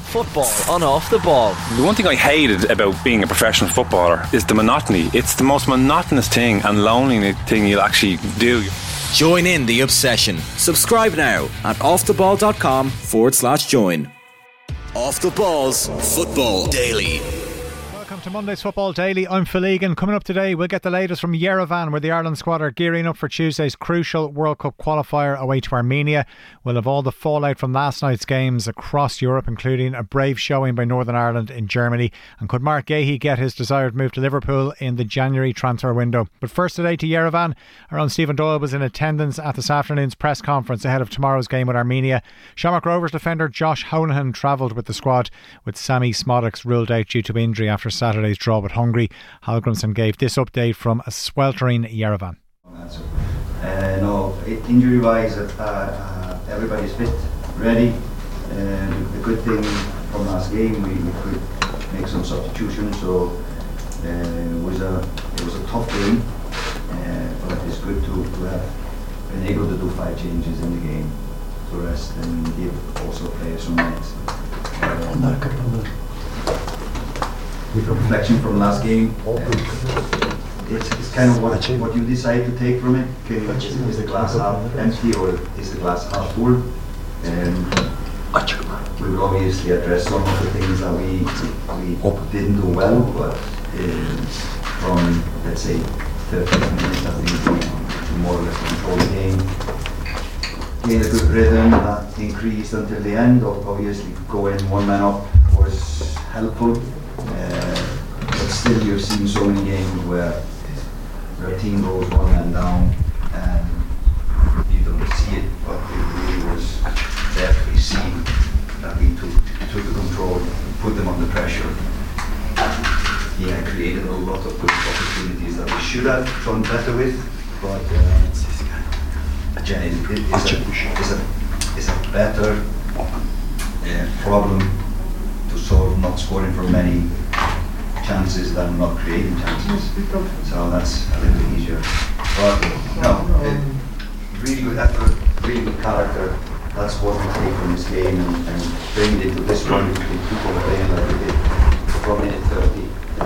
Football on Off the Ball. The one thing I hated about being a professional footballer is the monotony. It's the most monotonous thing and lonely thing you'll actually do. Join in the obsession. Subscribe now at offtheball.com/join. Off the Ball's Football Daily. Welcome to Monday's Football Daily. I'm Phil Egan. Coming up today, we'll get the latest from Yerevan, where the Ireland squad are gearing up for Tuesday's crucial World Cup qualifier away to Armenia. We'll have all the fallout from last night's games across Europe, including a brave showing by Northern Ireland in Germany. And could Mark Gahey get his desired move to Liverpool in the January transfer window? But first today to Yerevan. Our own Stephen Doyle was in attendance at this afternoon's press conference ahead of tomorrow's game with Armenia. Shamrock Rovers defender Josh Honahan travelled with the squad, with Sammy Smodics ruled out due to injury after Saturday's draw with Hungary. Hallgrimsson gave this update from a sweltering Yerevan. No, injury wise, everybody's fit, ready. The good thing from last game, we could make some substitutions, so it was a tough game, but it's good to have been able to do 5 changes in the game to rest and give also players some minutes. Reflection from last game, it's kind of what you decide to take from it. Is the glass half empty or is the glass half full? We will obviously address some of the things that we didn't do well, but from, let's say, 30 minutes, I think we more or less controlled the game. Gained a good rhythm that increased until the end. Obviously, going one man up was helpful. But still, you've seen so many games where a team goes one man down and you don't see it, but it really was definitely seen that we took the control, put them under pressure. Yeah, created a lot of good opportunities that we should have done better with, but again, it's a better problem to solve, not scoring for many chances than not creating chances. So that's a little bit easier. But no, really good effort, really good character. That's what we take from this game and bring it to this one. If people are playing like we did from minute 30,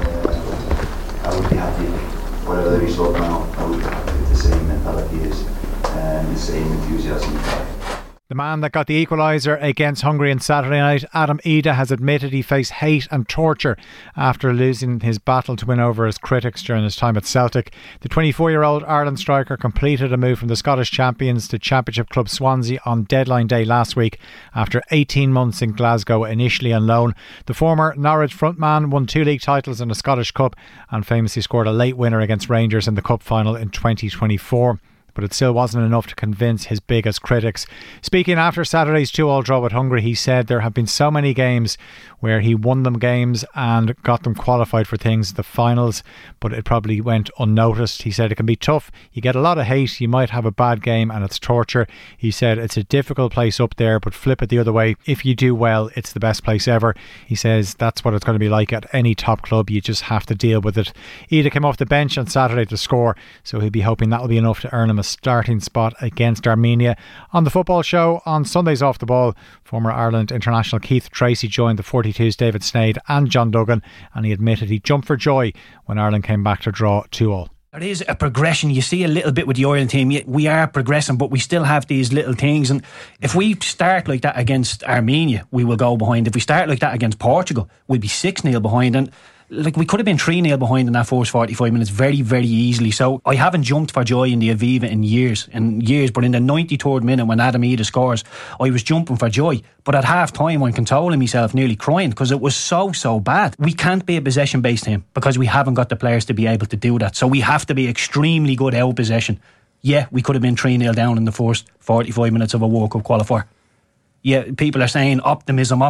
I would be happy. Whatever the result now, I would be happy with the same mentality and the same enthusiasm. The man that got the equaliser against Hungary on Saturday night, Adam Ida, has admitted he faced hate and torture after losing his battle to win over his critics during his time at Celtic. The 24-year-old Ireland striker completed a move from the Scottish champions to Championship club Swansea on deadline day last week after 18 months in Glasgow, initially on loan. The former Norwich frontman won 2 league titles and a Scottish Cup and famously scored a late winner against Rangers in the Cup final in 2024. But it still wasn't enough to convince his biggest critics. Speaking after Saturday's 2-2 draw with Hungary, he said there have been so many games where he won them games and got them qualified for things, the finals, but it probably went unnoticed. He said it can be tough. You get a lot of hate, you might have a bad game and it's torture. He said it's a difficult place up there, but flip it the other way. If you do well, it's the best place ever. He says that's what it's going to be like at any top club. You just have to deal with it. Ida came off the bench on Saturday to score, so he'll be hoping that'll be enough to earn him a starting spot against Armenia. On the football show on Sundays Off the Ball, former Ireland international Keith Tracy joined the 42's David Sneyd and John Duggan, and he admitted he jumped for joy when Ireland came back to draw 2-2. There is a progression. You see a little bit with the Ireland team. We are progressing, but we still have these little things. And if we start like that against Armenia, we will go behind. If we start like that against Portugal, we'll be 6-0 behind. And like, we could have been 3-0 behind in that first 45 minutes very, very easily. So I haven't jumped for joy in the Aviva in years, but in the 93rd minute when Adam Ida scores, I was jumping for joy. But at half time, I'm controlling myself, nearly crying, because it was so bad. We can't be a possession based team because we haven't got the players to be able to do that. So we have to be extremely good out possession. Yeah, we could have been 3-0 down in the first 45 minutes of a World Cup qualifier. Yeah, people are saying optimism.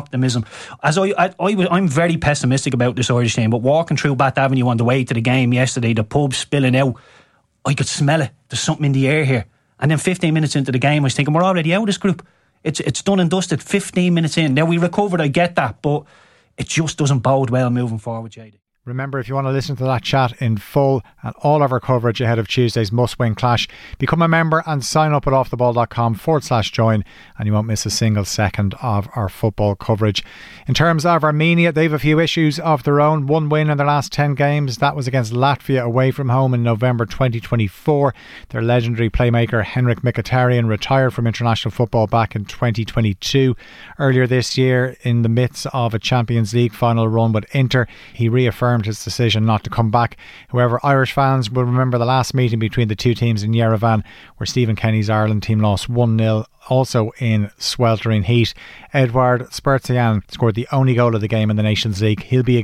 I'm very pessimistic about this Irish team, but walking through Bath Avenue on the way to the game yesterday, the pub spilling out, I could smell it. There's something in the air here. And then 15 minutes into the game, I was thinking, we're already out of this group. It's done and dusted 15 minutes in. Now, we recovered, I get that, but it just doesn't bode well moving forward, JD. Remember, if you want to listen to that chat in full and all of our coverage ahead of Tuesday's must-win clash, become a member and sign up at offtheball.com/join, and you won't miss a single second of our football coverage. In terms of Armenia, they have a few issues of their own. One win in their last 10 games. That was against Latvia away from home in November 2024. Their legendary playmaker Henrik Mkhitaryan retired from international football back in 2022. Earlier this year, in the midst of a Champions League final run with Inter, he reaffirmed his decision not to come back. However, Irish fans will remember the last meeting between the two teams in Yerevan, where Stephen Kenny's Ireland team lost 1-0, also in sweltering heat. Edouard Spertian scored the only goal of the game in the Nations League. He'll be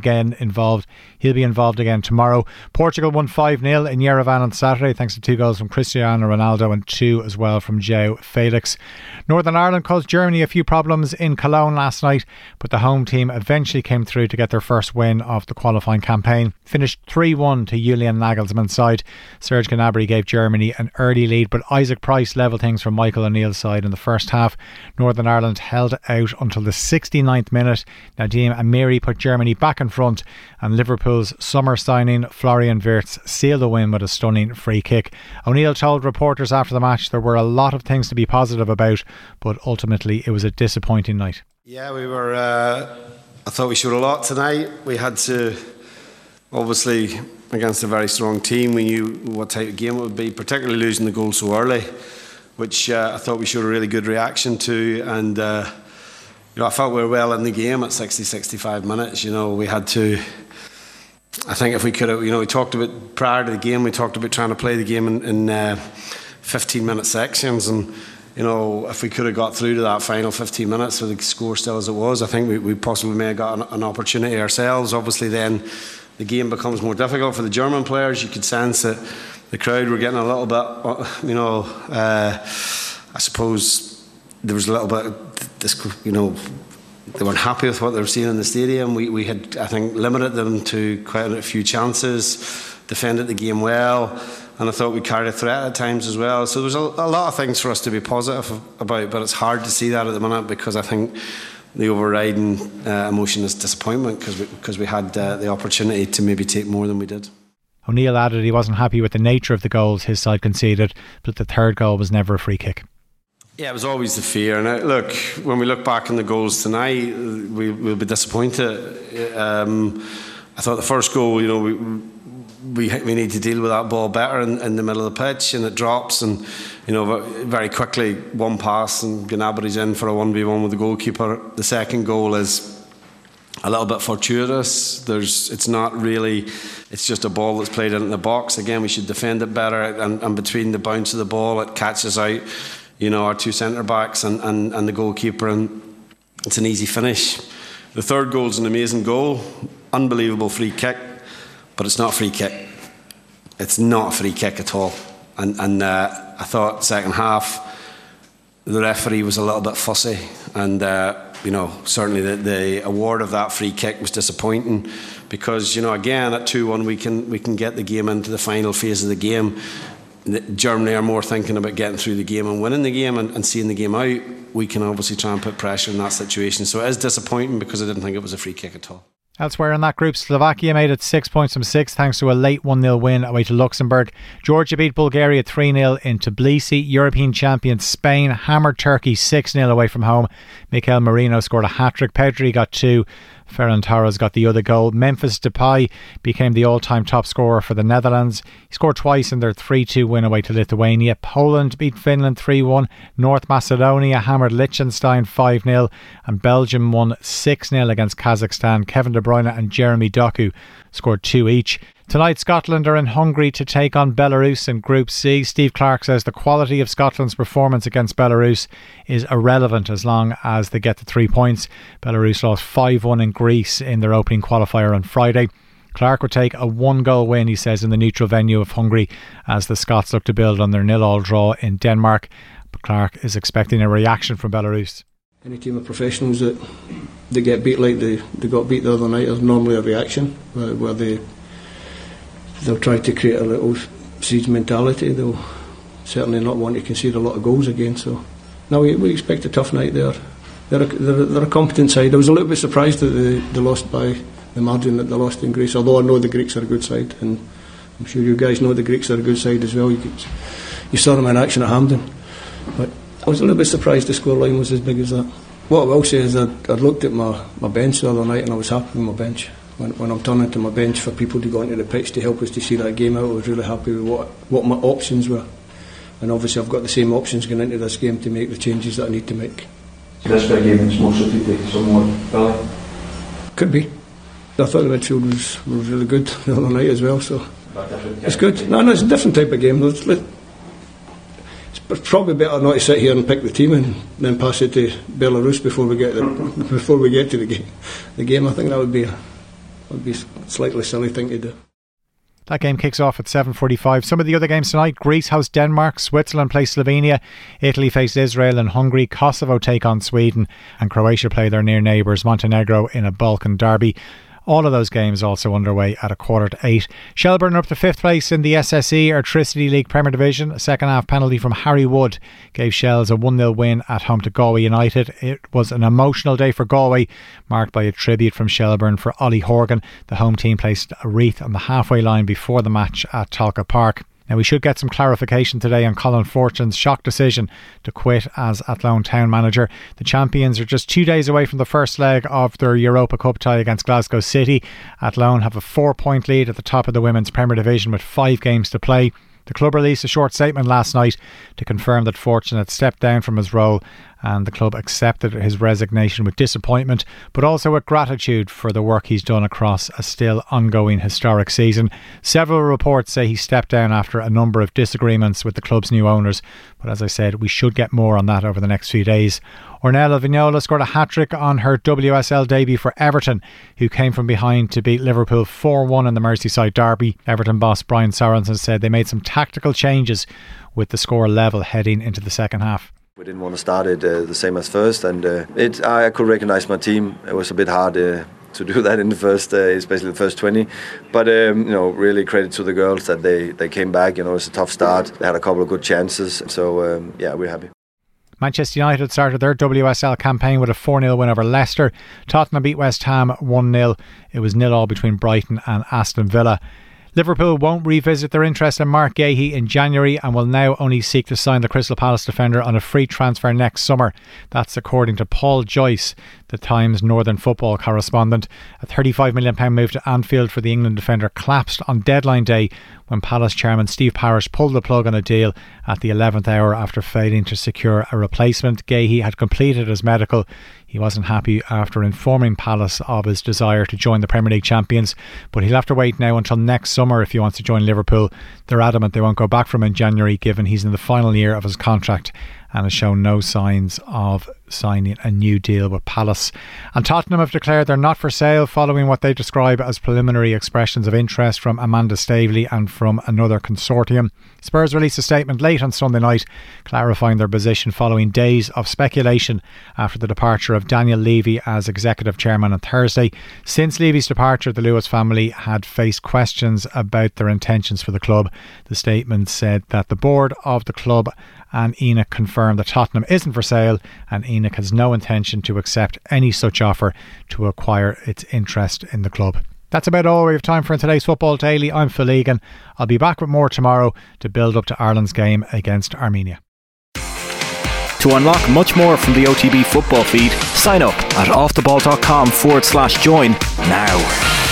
involved again tomorrow. Portugal won 5-0 in Yerevan on Saturday, thanks to 2 goals from Cristiano Ronaldo and 2 as well from João Felix. Northern Ireland caused Germany a few problems in Cologne last night, but the home team eventually came through to get their first win of the qualifying campaign. Finished 3-1 to Julian Nagelsmann's side. Serge Gnabry gave Germany an early lead, but Isaac Price levelled things from Michael O'Neill's side in the first half. Northern Ireland held out until the 69th minute. Nadim Amiri put Germany back in front, and Liverpool's summer signing Florian Wirtz sealed the win with a stunning free kick. O'Neill told reporters after the match there were a lot of things to be positive about, but ultimately it was a disappointing night. Yeah, we were. I thought we showed a lot tonight. We had to, obviously, against a very strong team, we knew what type of game it would be, particularly losing the goal so early, which I thought we showed a really good reaction to. And I felt we were well in the game at 60-65 minutes. We had to. I think if we could have, we talked about prior to the game, we talked about trying to play the game in 15-minute sections, and if we could have got through to that final 15 minutes with the score still as it was, I think we possibly may have got an opportunity ourselves. Obviously then the game becomes more difficult for the German players. You could sense that the crowd were getting a little bit, I suppose there was a little bit, they weren't happy with what they were seeing in the stadium. We had, I think, limited them to quite a few chances, defended the game well, and I thought we carried a threat at times as well. So there was a lot of things for us to be positive about, but it's hard to see that at the minute because I think the overriding emotion is disappointment because we had the opportunity to maybe take more than we did. O'Neill added he wasn't happy with the nature of the goals his side conceded, but the third goal was never a free kick. Yeah, it was always the fear. And look, when we look back on the goals tonight, we'll be disappointed. I thought the first goal, we need to deal with that ball better in the middle of the pitch, and it drops, and very quickly one pass and Gnabry's in for a 1v1 with the goalkeeper. The second goal is a little bit fortuitous. It's not really, it's just a ball that's played in the box. Again, we should defend it better, and between the bounce of the ball, it catches out our 2 centre backs and the goalkeeper, and it's an easy finish. The third goal is an amazing goal, unbelievable free kick, but it's not a free kick. It's not a free kick at all. And I thought second half the referee was a little bit fussy, and certainly the award of that free kick was disappointing because again at 2-1 we can get the game into the final phase of the game. Germany are more thinking about getting through the game and winning the game and seeing the game out. We can obviously try and put pressure in that situation. So it is disappointing because I didn't think it was a free kick at all. Elsewhere in that group, Slovakia made it 6 points from 6 thanks to a late 1-0 win away to Luxembourg. Georgia beat Bulgaria 3-0 in Tbilisi. European champion Spain hammered Turkey 6-0 away from home. Mikel Merino scored a hat-trick. Pedri got 2. Ferran Torres got the other goal. Memphis Depay became the all-time top scorer for the Netherlands. He scored twice in their 3-2 win away to Lithuania. Poland beat Finland 3-1. North Macedonia hammered Liechtenstein 5-0. And Belgium won 6-0 against Kazakhstan. Kevin De Bruyne and Jeremy Doku scored 2 each. Tonight, Scotland are in Hungary to take on Belarus in Group C. Steve Clarke says the quality of Scotland's performance against Belarus is irrelevant as long as they get the 3 points. Belarus lost 5-1 in Greece in their opening qualifier on Friday. Clarke would take a 1-goal win, he says, in the neutral venue of Hungary as the Scots look to build on their 0-0 draw in Denmark. But Clarke is expecting a reaction from Belarus. Any team of professionals that get beat like they got beat the other night, there's normally a reaction where they'll try to create a little siege mentality. They'll certainly not want to concede a lot of goals again. So, no, we expect a tough night there. They're a competent side. I was a little bit surprised that they lost by the margin that they lost in Greece, although I know the Greeks are a good side, and I'm sure you guys know the Greeks are a good side as well. You saw them in action at Hampden, but I was a little bit surprised the scoreline was as big as that. What I will say is that I looked at my bench the other night and I was happy with my bench. When I'm turning to my bench for people to go into the pitch to help us to see that game out, I was really happy with what my options were. And obviously I've got the same options going into this game to make the changes that I need to make. So this big game is more suited to someone, Billy? Could be. I thought the midfield was really good the other night as well, so it's good. No, it's a different type of game. It's probably better not to sit here and pick the team and then pass it to Belarus before we get to the game. I think that would be a slightly silly thing to do. That game kicks off at 7:45. Some of the other games tonight: Greece hosts Denmark, Switzerland play Slovenia, Italy face Israel and Hungary, Kosovo take on Sweden, and Croatia play their near neighbours Montenegro in a Balkan derby. All of those games also underway at 7:45. Shelbourne are up to 5th place in the SSE Airtricity League Premier Division. A second half penalty from Harry Wood gave Shells a 1-0 win at home to Galway United. It was an emotional day for Galway, marked by a tribute from Shelbourne for Ollie Horgan. The home team placed a wreath on the halfway line before the match at Talca Park. Now, we should get some clarification today on Colin Fortune's shock decision to quit as Athlone Town manager. The champions are just 2 days away from the first leg of their Europa Cup tie against Glasgow City. Athlone have a 4-point lead at the top of the Women's Premier Division with 5 games to play. The club released a short statement last night to confirm that Fortune had stepped down from his role, and the club accepted his resignation with disappointment, but also with gratitude for the work he's done across a still ongoing historic season. Several reports say he stepped down after a number of disagreements with the club's new owners, but as I said, we should get more on that over the next few days. Ornella Vignola scored a hat-trick on her WSL debut for Everton, who came from behind to beat Liverpool 4-1 in the Merseyside derby. Everton boss Brian Sorensen said they made some tactical changes with the score level heading into the second half. We didn't want to start it the same as first, and I could recognise my team. It was a bit hard to do that in the first, especially the first 20. But really credit to the girls that they came back. It's a tough start. They had a couple of good chances, so we're happy. Manchester United started their WSL campaign with a 4-0 win over Leicester. Tottenham beat West Ham 1-0. It was 0-0 between Brighton and Aston Villa. Liverpool won't revisit their interest in Mark Gahey in January and will now only seek to sign the Crystal Palace defender on a free transfer next summer. That's according to Paul Joyce, the Times Northern football correspondent. A £35 million move to Anfield for the England defender collapsed on deadline day when Palace chairman Steve Parish pulled the plug on a deal at the 11th hour after failing to secure a replacement. Gahey had completed his medical. He wasn't happy after informing Palace of his desire to join the Premier League champions, but he'll have to wait now until next summer if he wants to join Liverpool. They're adamant they won't go back from him in January, given he's in the final year of his contract and has shown no signs of signing a new deal with Palace. And Tottenham have declared they're not for sale following what they describe as preliminary expressions of interest from Amanda Staveley and from another consortium. Spurs released a statement late on Sunday night clarifying their position following days of speculation after the departure of Daniel Levy as executive chairman on Thursday. Since Levy's departure, the Lewis family had faced questions about their intentions for the club. The statement said that the board of the club and ENIC confirmed that Tottenham isn't for sale, and ENIC has no intention to accept any such offer to acquire its interest in the club. That's about all we have time for in today's Football Daily. I'm Phil Egan. I'll be back with more tomorrow to build up to Ireland's game against Armenia. To unlock much more from the OTB football feed, sign up at offtheball.com/join now.